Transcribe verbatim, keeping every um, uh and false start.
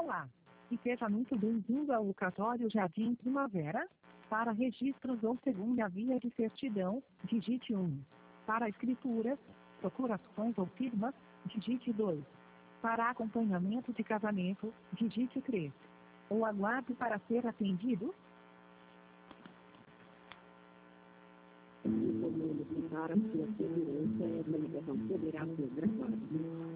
Olá! E seja muito bem-vindo ao Cartório Jardim Primavera. Para registros ou segunda via de certidão, digite um. Para escrituras, procurações ou firmas, digite dois. Para acompanhamento de casamento, digite três. Ou aguarde para ser atendido. Informamos que para sua segurança essa ligação poderá ser gravada.